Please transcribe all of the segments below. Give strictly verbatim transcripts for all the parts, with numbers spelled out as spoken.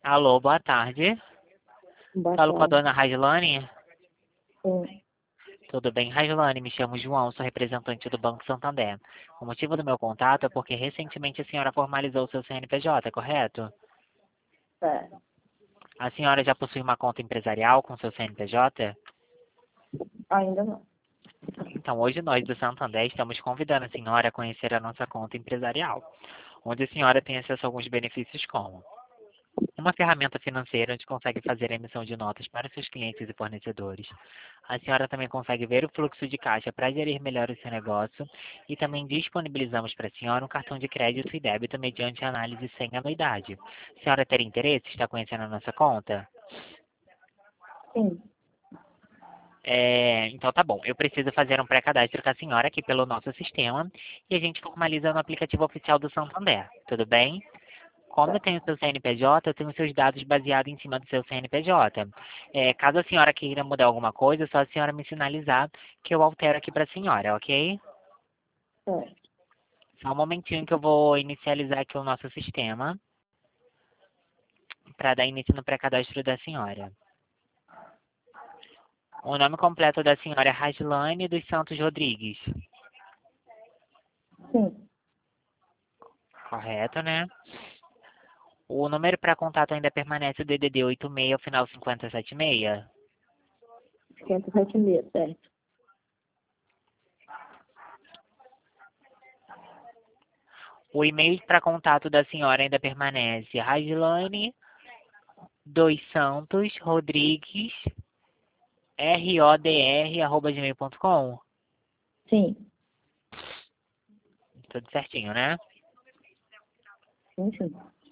Alô, boa tarde. Boa Falo com a tarde. dona Raislane. Sim. Tudo bem, Raislane? Me chamo João, sou representante do Banco Santander. O motivo do meu contato é porque recentemente a senhora formalizou o seu C N P J, correto? É. A senhora já possui uma conta empresarial com seu C N P J? Ainda não. Então, hoje nós do Santander estamos convidando a senhora a conhecer a nossa conta empresarial, onde a senhora tem acesso a alguns benefícios como uma ferramenta financeira onde consegue fazer a emissão de notas para seus clientes e fornecedores. A senhora também consegue ver o fluxo de caixa para gerir melhor o seu negócio e também disponibilizamos para a senhora um cartão de crédito e débito mediante análise sem anuidade. A senhora ter interesse? Está conhecendo a nossa conta? Sim. É, então tá bom, eu preciso fazer um pré-cadastro com a senhora aqui pelo nosso sistema e a gente formaliza no aplicativo oficial do Santander, tudo bem? Como eu tenho o seu C N P J, eu tenho seus dados baseados em cima do seu C N P J. É, caso a senhora queira mudar alguma coisa, é só a senhora me sinalizar que eu altero aqui para a senhora, ok? É. Só um momentinho que eu vou inicializar aqui o nosso sistema para dar início no pré-cadastro da senhora. O nome completo da senhora é Raslane dos Santos Rodrigues, Sim. correto, né? O número para contato ainda permanece o D D D oito seis, ao final cinquenta e sete seis? cinquenta e sete mil, certo. O e-mail para contato da senhora ainda permanece Raslane dos Santos Rodrigues rodr arroba gmail ponto com. Sim. Tudo certinho, né? Sim, sim.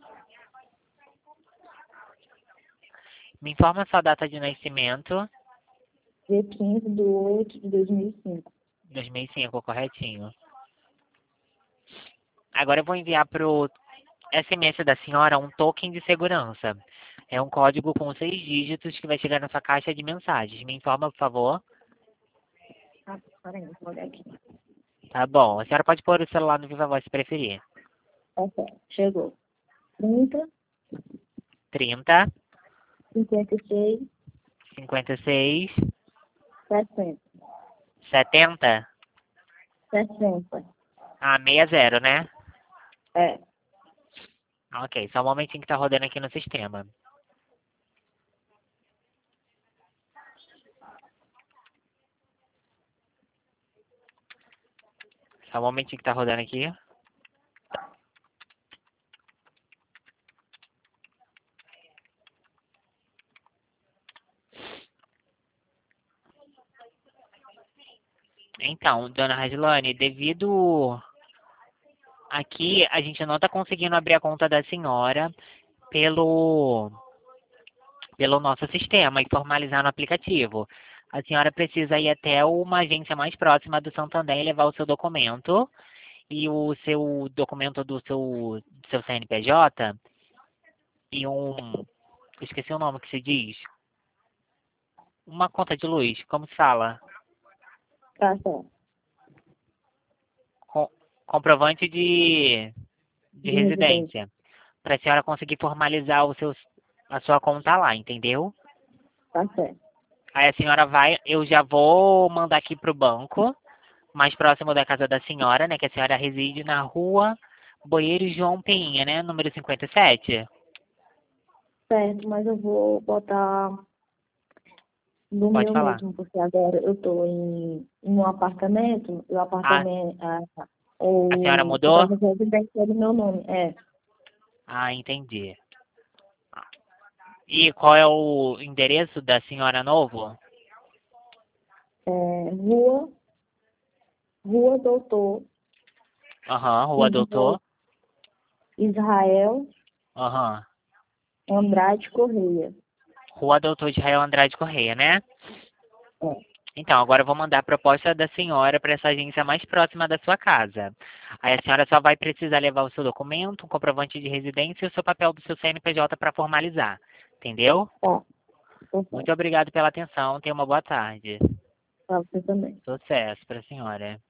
Me informa sua data de nascimento. Dia quinze de oito de dois mil e cinco. dois mil e cinco, corretinho. Agora eu vou enviar pro S M S da senhora um token de segurança. É um código com seis dígitos que vai chegar na sua caixa de mensagens. Me informa, por favor. Ah, peraí, vou olhar aqui. Tá bom. A senhora pode pôr o celular no Viva Voz se preferir. Tá certo. Chegou. trinta, trinta, cinquenta e seis, cinquenta e seis, sessenta. setenta. sessenta. Ah, sessenta, né? É. Ok, só um momentinho que tá rodando aqui no sistema. Só um momentinho que tá rodando aqui. Então, dona Raslane, devido aqui a gente não está conseguindo abrir a conta da senhora pelo pelo nosso sistema e formalizar no aplicativo. A senhora precisa ir até uma agência mais próxima do Santander e levar o seu documento e o seu documento do seu, do seu C N P J e um, esqueci o nome que se diz, uma conta de luz, como se fala? Tá certo. Com, comprovante de, de De residência. residência, para a senhora conseguir formalizar o seu, a sua conta lá, entendeu? Tá certo. Aí a senhora vai, eu já vou mandar aqui pro banco, mais próximo da casa da senhora, né? Que a senhora reside na rua Boeiro João Peinha, né? Número cinquenta e sete. Certo, mas eu vou botar no Pode meu falar. mesmo, porque agora eu tô em, em um apartamento, e o Ah, apartamento, a, a senhora o mudou? comprovante de residência é do meu nome. É. Ah, entendi. E qual é o endereço da senhora novo? É, rua, Rua Doutor Aham, Rua Israel, Doutor. Israel Aham. Andrade Correia. Rua Doutor Israel Andrade Correia, né? É. Então, agora eu vou mandar a proposta da senhora para essa agência mais próxima da sua casa. Aí a senhora só vai precisar levar o seu documento, um comprovante de residência e o seu papel do seu C N P J para formalizar. Entendeu? Tá, tá Muito certo. obrigado pela atenção. Tenha uma boa tarde. Pra você também. Sucesso para a senhora.